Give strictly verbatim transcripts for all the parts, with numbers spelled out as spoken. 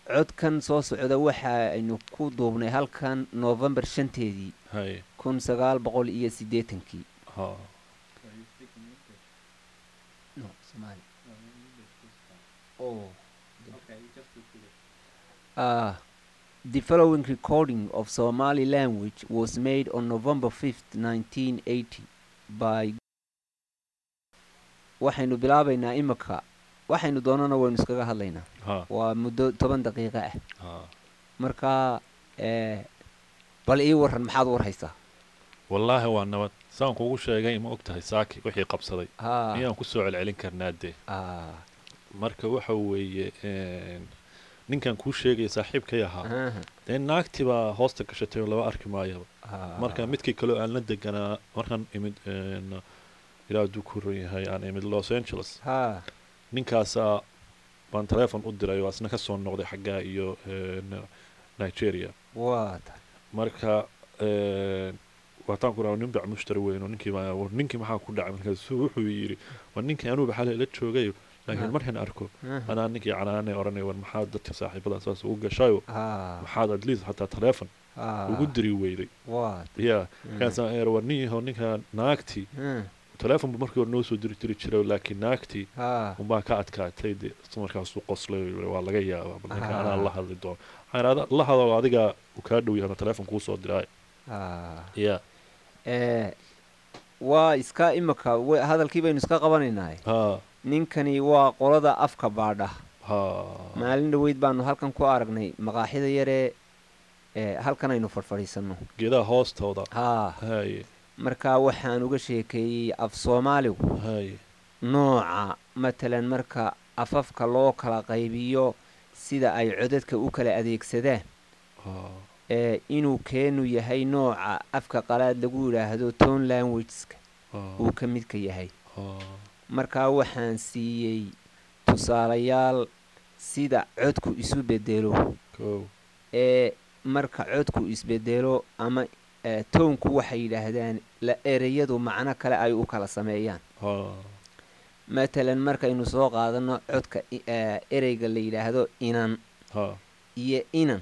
cod kan soo socda waxa aynu ku duubnay halkan November shanteedii hay kun sagaal boqol iyo siddeetankii. ha No, Somali. Oh. Uh, the following recording of Somali language was made on November fifth, nineteen eighty by waxaynu bilaabaynaa imika waxaynu doonana waynu iskaga hadlaynaa ha waa muddo toban daqiiqo ah ha marka ee bal ii waran maxaad warhaysaa wallahi waa nabad saan kugu sheegay ma ogtahay saaki wixii qabsaday ha miyaan ku soo celcelin karnaa de ah marka waxa weeye een ninkan ku sheegay saaxiibkay ahaa aha de naagti baa hoosta gashatay oo laba arki maayo ah marka midkii kale aan la deganaa markan imid een ilaa duu ku yahay aan imid Los Angeles ha ninkaas baan telefoon u diray oo asna ka soo noqday xagga iyo een Nigeria waata marka een waataan ku raacay nimba mushtari weyn oo ninkii baa war ninkii maxaa ku dhacay markaas wuxuu yiri war ninkii aanu baxay la joogay laakiin markaan arko ana ninkii canaanay oranay war maxaa dadka saaxiibada saas u gashayo ha maxaa at least hatta telefoon ugu diri weyday waata ya kaasa eer warnii oo ninka naagti telefoon markii hore noo soo diri diri jiray laakiin naagti ha uma ka adkaatay markaas uu qoslay waa laga yaabaa marka ana la hadli doono xayraada la hadlo adiga u ka dhow yahay telefoon ku soo diray ha ya ee waa iska imika hadalkii baynu iska qabanaynaa ha ninkani waa qolada afka baadha ha maalin dhaweyd baanu halkan ku aragnay maqaaxida yare ee halkan aynu farfariisano geedaha hoostooda ha hay marka waxaan uga sheekeeyay af Soomaaligu hay nooca matalan marka afafka loo kala qaybiyo sida ay codadka u kala adeegsadaan ha ee inuu keenu yahay nooca afka qalaad lagu yiraahdo tone languageska uu ka mid ka yahay ha marka waxaan siiyay tusaalayaal sida codku isu bedelo ko ee marka codku isbedelo ama toonku waxay yiraahdaan la ereyadu macna kale ay u kala sameeyaan ha matalan markaynu soo qaadano codka ereyga la yiraahdo inan ha iyo inan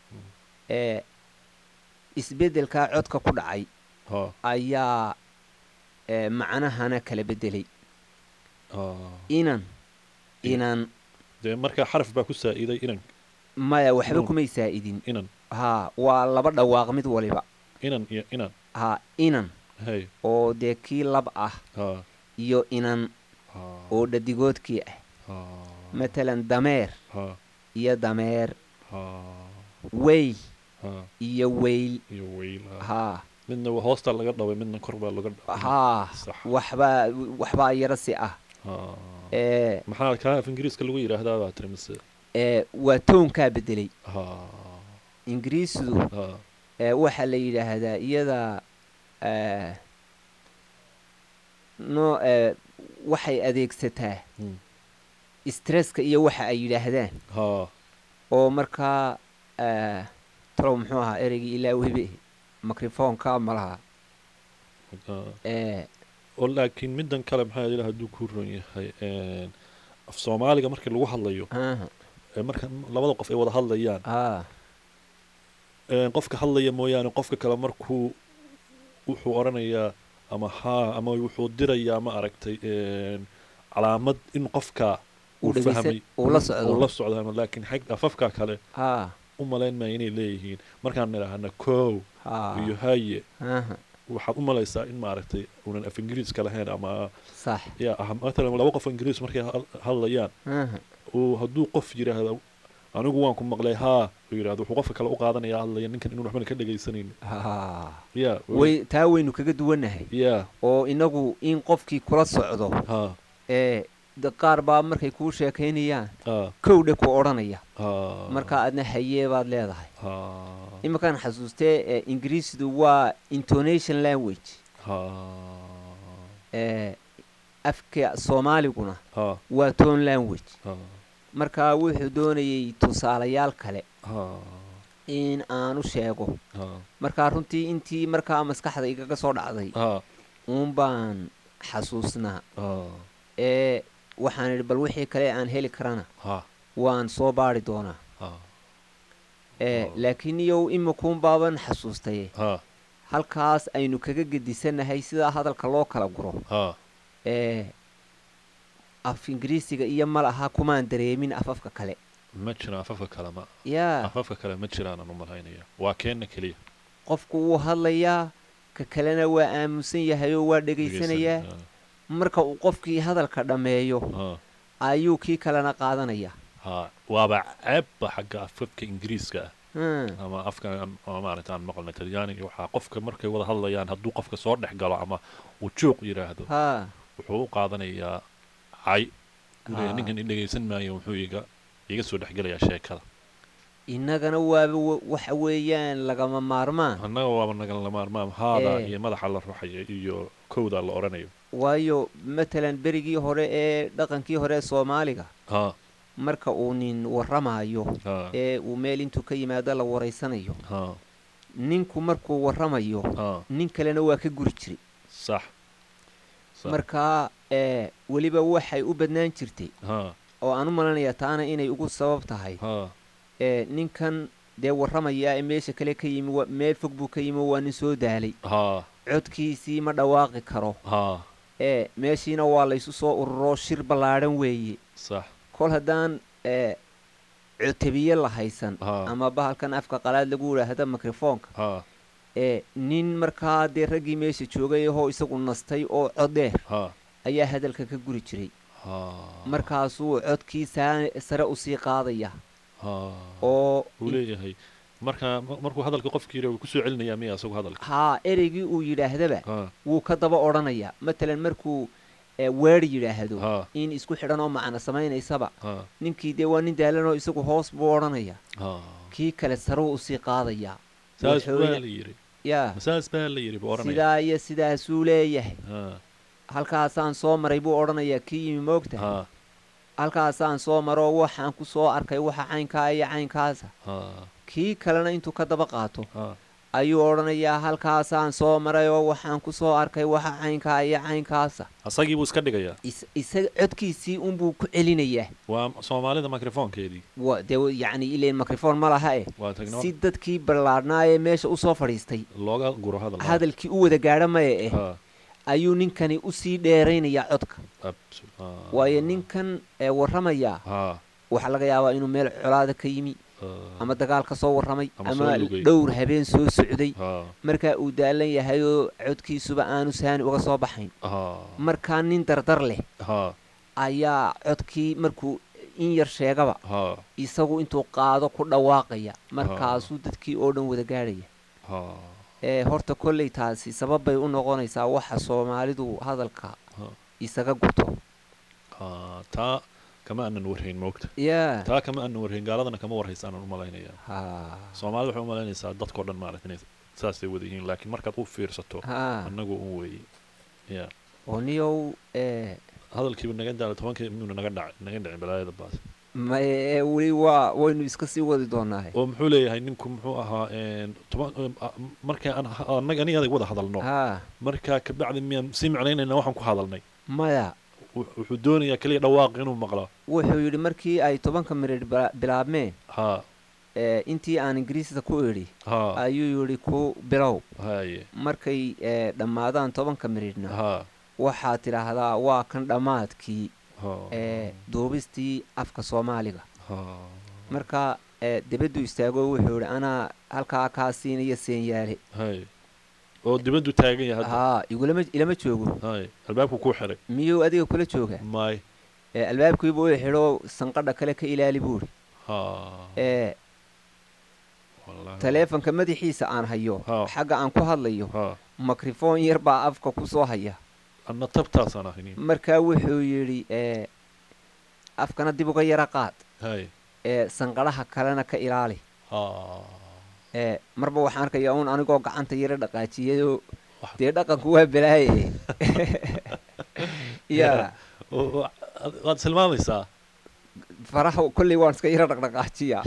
ee isbedelka codka ku dhacay ha ayaa ee macnahana kala bedelay ha inan inan de marka xarf baa ku saa'iday inan maya waxba kuma saa'idin inan ha waa laba dhawaaq mid waliba inan iyo inan ha inan hay oo de kii lab ah ha iyo inan ha oo dhadigoodkii ah ha matalan dameer ha iyo dameer ha weyl ha iyo weyl iyo weyl ha midna hoosta laga dhaway midna kor baa laga dhaway ha sax waxba waxba yara si ah ha ee maxaa ka af ingiriiska lagu yiraahdaa baa tirimise ee waa toonka bedelay ha ingiriisdu ha ee waxa la yiraahdaa iyada ee no ee waxay adeegsataa stresska iyo waxa ay yiraahdaan ha oo marka ee talo muxuu ahaa ereygi ilaa wehbe microphone-ka malaha ee oo laakiin midan kale maxaa ilaahay haduu ku roon yahay een af Soomaaliga markii lagu hadlayo ee marka labada qof ay wada hadlayaan ah een qofka hadlaya mooyaan qofka kale markuu wuxuu oranayaa ama ha ama wuxuu dirayaa ma aragtay een calaamad in qofka uu fahmay uu la socdo uu la socdo laakiin xaq afafka kale ah u maleyn ma inay leeyihiin markaan niraahna koow iyo haye aha waxaad u malaysaa in ma aragtay unan af ingiriis kala hayn ama صح ya مثلا laba qof ingiriis markay hadlayaan oo haduu qof yiraahdo anigu waan ku maqlay ha uu yiraahdo wuxuu qofka kale u qaadanayaa hadlaya ninkan inuu waxba ka dhageysanaynin ha ya way taa weynu kaga duwanahay ya oo inagu in qofkii kula socdo ha ee qaar baa markay ku sheekeynayaan ha kowdhe ku oranaya ha marka adna hayee baad leedahay ha imakan xasuustay ingiriisdu waa intonation language ha ee afka Soomaaliguna ha waa tone language ha marka wuxuu doonayay tusaalayaal kale ha in aanu sheego ha marka runtii intii marka maskaxda igaga soo dhacday ha uun baan xasuusnaa ha ee waxaan bal wixii kale aan heli karana ha waan soo baari doonaa ha ee Oh. laakiin iyow imakuun baaban xasuustay ha halkaas aynu kaga gedisanahay sida hadalka loo kala guro ha ee af ingiriisiga iyo malaha kumaan dareemin afafka kale ma jiraan afafka kale ma yaa afafka kale ma jiraan aan u malaynaya waa keenna keliya qofku wuu hadlayaa ka kalena waa aamusan yahay oo waa dhegaysanayaa dhegeysan marka uu qofkii hadalka dhammeeyo ha ayuu kii kalena qaadanaya ha waaba ceebba xagga afafka ingiriiska ah Hmm. ama afka ama maaragta aan maqalnay talyaaniga waxaa qofka markay wada hadlayaan hadduu qofka soo dhex galo ama uu juuq yidhaahdo haa wuxuu u qaadanayaa cay uu leeyahay Haa. ninkan i dhegaysan maayo wuxuu iga iga soo dhexgelayaa sheekada innagana waaba wa- waxa weeyaan lagama maarmaan annaga waaba nagala maarmaam haada Ee. iyo madaxa la ruxayo iyo kowda la odhanayo waayo matalan berigii hore ee dhaqankii hore ee soomaaliga ha marka uu nin warramayo ha ee uu meel intuu ka yimaado la waraysanayo ha ninku markuu warramayo ha nin kalena waa ka guri jiray sax sax markaa ee weliba waxay u badnaan jirtay ha oo aan u malanayaa taana inay ugu sabab tahay ha ee ninkan dee warramaya ee meesha kale ka yimi wa- meel fog buu ka yimi oo waa nin soo daalay ha codkiisii ma dhawaaqi karo ha ee meeshiina waa laysu soo ururo shir ballaadhan weeye sax kol haddaan ee cotabiye la haysan ha ama bahalkan afka qalaad lagu yidhaahda mikrofoonka ha ee nin markaa dee raggii meesha joogay ahoo isagu nastay oo cod dheer ha ayaa hadalka ka guri jiray ha markaasuu codkii saa- sare usii qaadaya ha oo uu leeyahay marka ma- markuu hadalka qofkii yidhi wuu kusoo celinayaa miya isagu hadalka haa ereygii uu yidhaahdaba ha wuu ka daba odhanayaa matalan markuu ee weer yidhaahdo ha in isku xidhan oo macno samaynaysaba ha ninkii dee waa nin daalanoo isagu hoos buu odhanayaa ha kii kale saruu usii qaadayaa saas baa wuxuuna- la yidhi yaa ma saas baa la yidhi buu odhanaya sidaa iyo sidaasuu leeyahay ha halkaasaan soo maray buu odhanayaa kii yimi moogta ha halkaasaan soo maroo waxaan ku soo arkay waxa caynkaa iyo caynkaasa ha kii kalena intuu ka daba qaato ha ayuu odhanayaa halkaasaan soo maray oo waxaan ku soo arkay waxa caynkaa iyo caynkaasa asagii buu iska dhigayaa is- isaga codkiisii unbuu ku celinayaa waa soomaalida mikrofoonkeedii wa dee yacni ileen mikrofon ma laha eh waa tagno si dadkii ballaadhnaa ee meesha usoo fadhiistay looga guro hadal hadalkii u wada gaadha maya eh ha ayuu ninkani usii dheeraynayaa codka absol- ha. waayo ninkan ee warramayaa ha waxaa laga yaabaa inuu meel colaada ka yimi ha ama dagaal ka soo warramay Ama ama soo lugay. dhowr habeen soo socday ha markaa uu daalan yahay oo codkiisuba aanu saani uga soo baxayn ha markaa nin dardar leh ha ayaa codkii markuu in yar sheegaba ha isagu intuu qaado ku dhawaaqaya markaasuu dadkii oo dhan wada gaadhaya ha ee horta kolley taasi sabab bay u noqonaysaa waxa soomaalidu hadalka ha isaga gurto ha taa kama aanan warhayn moogta yaa taa kama aanan warhayn gaaladana kama warhaysaanan u malaynaya ha soomaalida waxay u malaynaysaa dadkao dhan maaragta inay saasay wada yihiin laakiin markaad u fiirsato ha annagu un weeye ya oo niyow ee hadalkiiba naga daala tobankii miyuuna naga dhac naga dhicin balaayada baas maye ee weli waa waynu iska sii wadi doonaahe oo muxuu leeyahay ninku muxuu ahaa een, toban um, a- marka aan ha- annaga aniga adag wada hadalno ha markaa kabacdi miyaan sii micnaynayna waxaan ku hadalnay maya Wux- wuxuu doonayaa keliya dhawaaq inuu maqlo wuxuu yidhi markii ay tobanka mirir bila- bilaabmeen ha ee intii aan ingiriisda ku idhi ha ayuu yidhi ku bilow haye markay ee dhammaadaan tobanka mirirna ha waxaad tidhaahdaa waa kan dhammaadkii ha ee duubistii afka soomaaliga ha marka ee dibaddu istaago wuxuu yidhi anaa halkaa kaa siinaya seenyaale haye oo dibaddu taagan yahay hadda haa igulama ilama joogo haye albaabku kuu xiray miyuu adiga kula jooga may ee albaabkiibu u xidho sanqadha kale ka ilaali buuri ha ee wallahi taleefanka madaxiisa aan hayo Ha. xagga aan ku hadlayo ha mikrofon yar baa afka ku soo haya anna tabtaasaan ahaynin markaa wuxuu yidhi ee afkana dib uga yara qaad haye ee sanqadhaha kalena ka ilaali ha ee marba waxaan arkayaa uun anigoo gacanta yara dhaqaajiyayoo Wax- dee dhaqanku waa balaaye yaa oo- oo- waad silmaamaysaa faraha kolley waan iska yara dhaqdhaqaajiyaa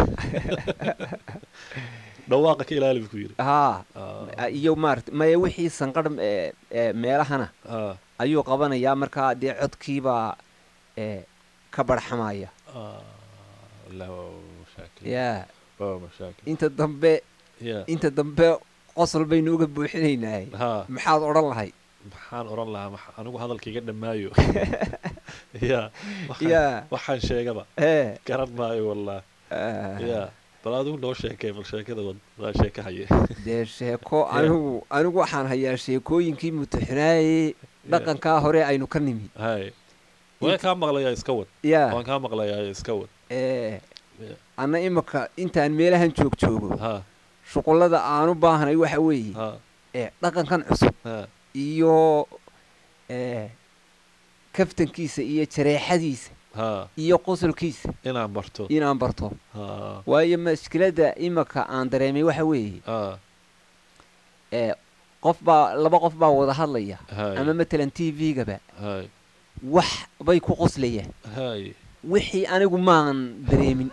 dhawaaqa ka ilaali buu ku yidhi haa Ah, iyo maarata maya wixii sanqadh ee ee meelahana ah, ayuu qabanayaa markaa dee codkiibaa ee ka barxamaya ah, allahu shaakir yaa oo mashaakil inta dambe yeah inta dambe qosol baynu uga buuxinaynaa ha maxaad odhan lahay maxaan oran lahaa max- anigu hadalkayga dhammaayo yeah waxaan yaa waxaan sheegaba ee garan maayo wallah ah, yeah bal adigu noo sheekay bal sheekada wad waa sheeka haye dee sheeko anigu anigu waxaan hayaa sheekooyinkii mutaxinaayey dhaqankaa hore aynu ka nimi hay waan kaa maqlayaa iska wad yaa waan kaa maqlayaa iska wad ee Yeah. anna imaka intaan meelahan joog joogo ha shuqullada aanu baahnay waxa weeye ha ee dhaqankan cusub ha iyo ee kaftankiisa iyo jareexadiisa ha iyo qosolkiisa inaan barto inaan barto ha waayo mashkiladda imaka aan dareemay waxa weeye ha ee qof baa laba qof baa wada hadlaya hay ama matalan t v-gaba hay wax bay ku qoslayaan hay wixii anigu maan dareemin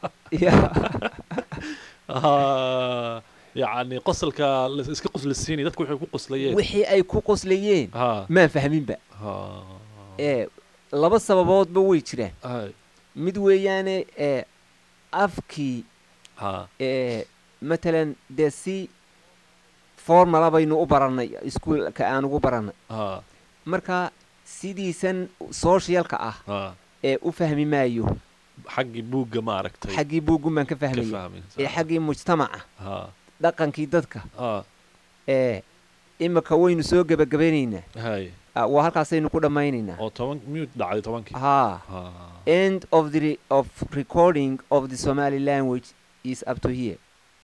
ha يعني qosolka la iska qoslisiinay dadku waxay ku qoslayeen wixii ay ku qoslayeen ha maan fahminba ha ee laba sababoodba way jiraan hay mid weeyaane ee afkii ha ee matalan dee si formala baynu u barannay iskuolka aan ugu barannay ha marka sidiisan socialka ah ha ee u fahmi maayo xaggii buugga ma aragtay xaggii buuggun baan ka ka fahmaya fahmin ee xaggii mujtamaca ha dhaqankii dadka ha ee imika waynu soo gebagabaynaynaa hay Ah, waa halkaasaynu ku dhammaynaynaa oo toban mute dhacday tobankii haa ha end of the re- of recording of the Somali language is up to here